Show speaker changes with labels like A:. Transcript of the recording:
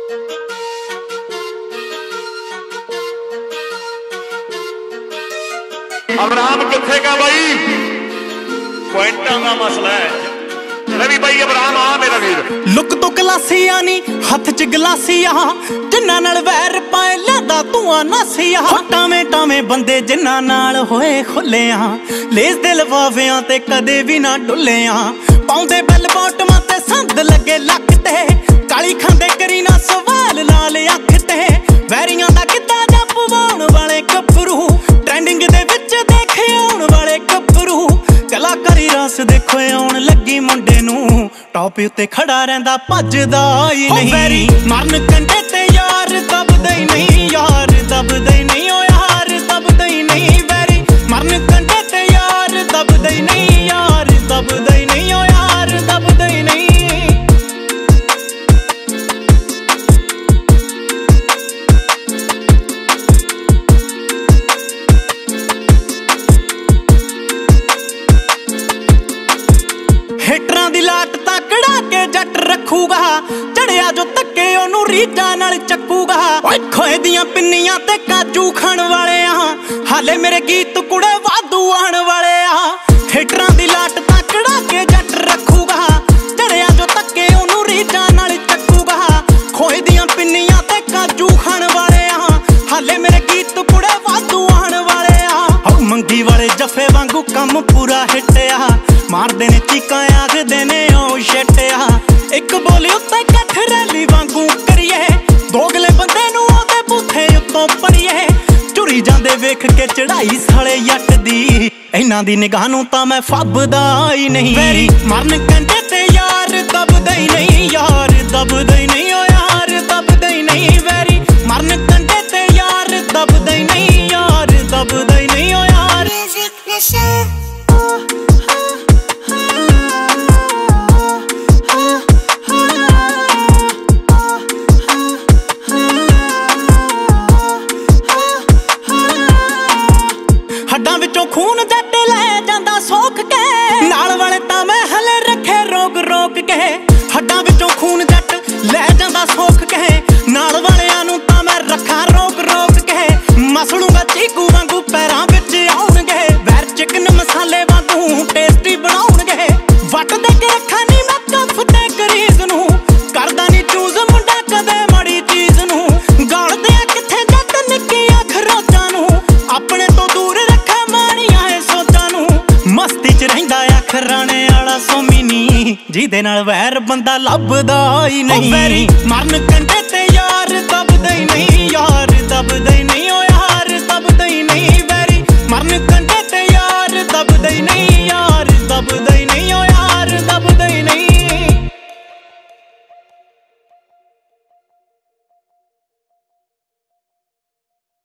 A: अबराम किथे का बई पॉइंटा का मसला है रवि बई अबराम आ मेरा वीर
B: लुक तो गलासिया नी हथ च गलासिया जिन्ना नाल वैर पाए लिया धुआं नासिया टावे टावे बंदे जिन्ना नाल होए खुलिया लेस दे लफाफियां ते कदे भी ना डुलिया पाउंदे बैल बॉटमां ते संद लगे लक ते काली खांदे करी ना सवाल लाल अख ते वैरियां दा किद्दां जप वाउण वाले गभरू ट्रेंडिंग दे विच देखे आउण वाले गभरू कलाकारी रस देखो आउण लगी मुंडे नू टॉप उत्ते खड़ा रहिंदा भजदा ही नहीं वैरी मरन कंढे ते यार दबदा ही नहीं यार दबदा ही नहीं ओ यार दबदा ही नहीं वैरी मरन कंढे ते यार दबदा ही नहीं यार दबदा ही नहीं ओ यार दबदा ही नहीं हिटरां दी लाट तकड़ा के जट रखूगा चढ़िया जो तके ओनू रीझां नाल चकूगा ओए खोए दियां पिन्नियां ते काजू खाण वाले हाले मेरे गीत कुड़े वाधू आण वाले हिटरां दी लाट तकड़ा के जट रखूगा चढ़िया जो तके ओनू रीझां नाल चकूगा खोए दियां पिन्नियां ते काजू खाण वाले हाले मेरे गीत कुड़े वाधू आण वाले मंगी वाले जफे वांगू कम पूरा हिटिया मारदे ने चीकां आखदे ने ओ शटिया एक बोली उत्ते कठ रैली वांगू करिए दोगले बंदे नू ओदे बूथे उत्तों पड़िए चुरी जांदे वेख के चढ़ाई साले जट दी इन्हां दी निगाह नू तां मैं फबदा ही नहीं वैरी मरन कंढे ते यार दबदा ही नहीं यार दबदा ही नहीं ओ यार दबदा ही नहीं वैरी मरन कंढे ते यार दबदा ही नहीं यार दबदा ही नहीं ओ यार हड्डां विचों खून जट लै जांदा सोख के नाल वाले तां मैं हले रखे रोक रोक के हड्डां विचों खून जट लै जांदा सोख के नाल वालियां नूं तां मैं रखा रोक रोक के मसलूंगा चीकू वांगू पैरां विच आउणगे वैर चिकन मसाले वांगू टेस्टी बनाउणगे वट दे के रखा नी मैं कफ ते करीज नूं करदा नी चूज मुंडा कदे माड़ी चीज नूं गालदे किथे जट निक्कियां खरोचां नूं अपने तो दूर रखा माणियां है सोचां नूं मस्ती च रहिंदा खराणे वाला सोमी नी जिहदे नाल वैर बंदा लभदा ही नहीं वैरी मरन